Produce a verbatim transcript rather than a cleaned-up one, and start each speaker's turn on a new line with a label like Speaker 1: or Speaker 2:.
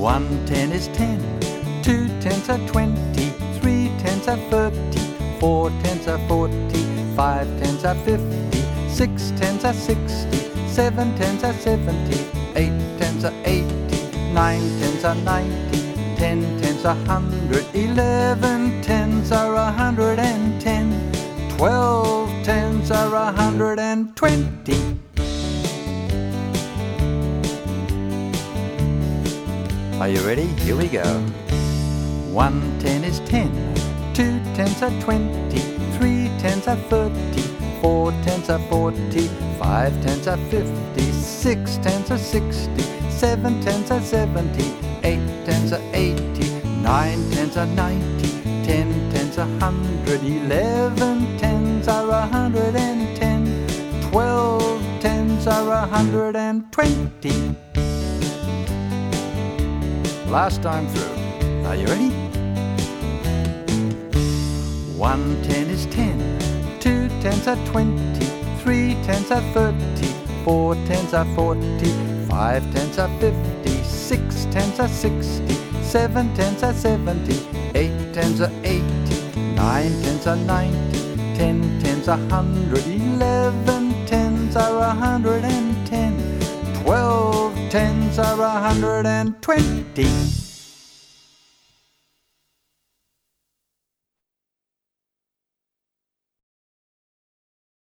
Speaker 1: One ten is ten, two tens are twenty, three tens are thirty, four tens are forty, five tens are fifty, six tens are sixty, seven tens are seventy, eight tens are eighty, nine tens are ninety, ten tens are hundred, eleven tens are a hundred and ten, twelve tens are a hundred and twenty. Are you ready? Here we go. One ten is ten, two tens are twenty, three tens are thirty, four tens are forty, five tens are fifty, six tens are sixty, seven tens are seventy, eight tens are eighty, nine tens are ninety, ten tens are hundred, eleven tens are a hundred and ten, twelve tens are a hundred and twenty. Last time through. Are you ready? One ten is ten, two tens are twenty, three tens are thirty, four tens are forty, five tens are fifty, six tens are sixty, seven tens are seventy, eight tens are eighty, nine tens are ninety, ten tens are hundred, eleven tens are a hundred and ten, twelve tens are a hundred and twenty.